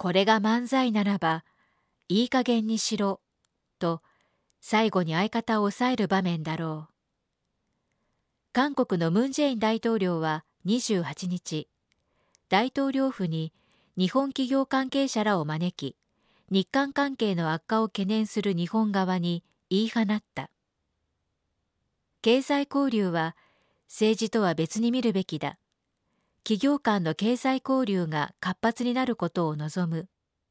これが漫才ならばいい加減にしろと最後に相方を抑える場面だろう。韓国のムン・ジェイン大統領は28日、大統領府に日本企業関係者らを招き、日韓関係の悪化を懸念する日本側に言い放った。経済交流は政治とは別に見るべきだ。企業間の経済交流が活発になることを望む。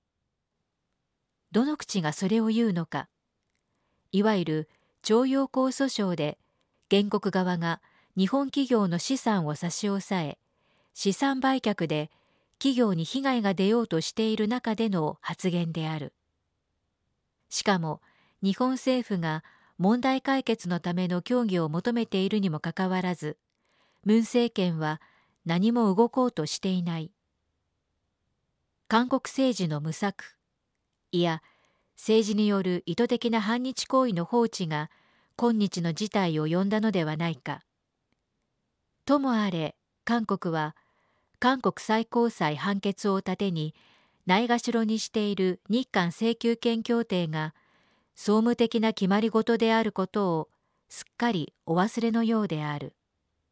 どの口がそれを言うのか。いわゆる徴用工訴訟で原告側が日本企業の資産を差し押さえ、資産売却で企業に被害が出ようとしている中での発言である。しかも日本政府が問題解決のための協議を求めているにもかかわらず、ムン政権は何も動こうとしていない。韓国政治の無策、いや政治による意図的な反日行為の放置が今日の事態を呼んだのではないか。ともあれ、韓国は韓国最高裁判決を盾にないがしろにしている日韓請求権協定が総務的な決まり事であることをすっかりお忘れのようである。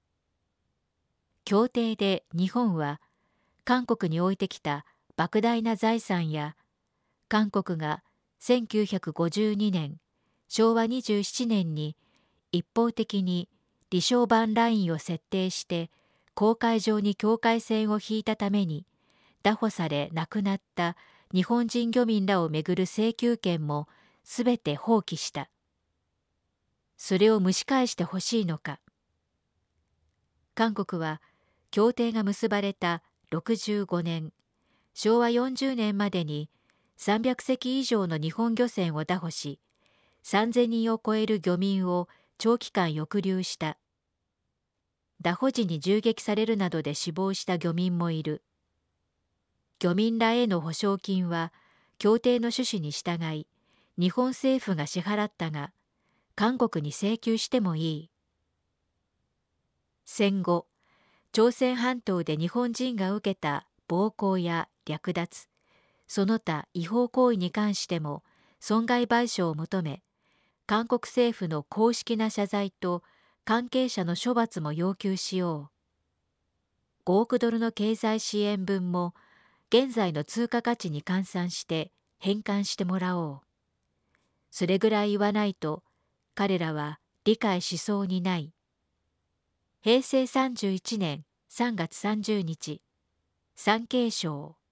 協定で日本は韓国に置いてきた莫大な財産や韓国が1952年、昭和27年に一方的に李承晩ラインを設定して公海上に境界線を引いたために拿捕され亡くなった日本人漁民らをめぐる請求権もすべて放棄した。それを蒸し返してほしいのか。韓国は協定が結ばれた65年、昭和40年までに300隻以上の日本漁船を拿捕し、3000人を超える漁民を長期間抑留した。拿捕時に銃撃されるなどで死亡した漁民もいる。漁民らへの補償金は協定の趣旨に従い、日本政府が支払ったが、韓国に請求してもいい。戦後、朝鮮半島で日本人が受けた暴行や略奪、その他違法行為に関しても損害賠償を求め、韓国政府の公式な謝罪と関係者の処罰も要求しよう。5億ドルの経済支援分も現在の通貨価値に換算して返還してもらおう。それぐらい言わないと彼らは理解しそうにない。平成31年3月30日、産経省。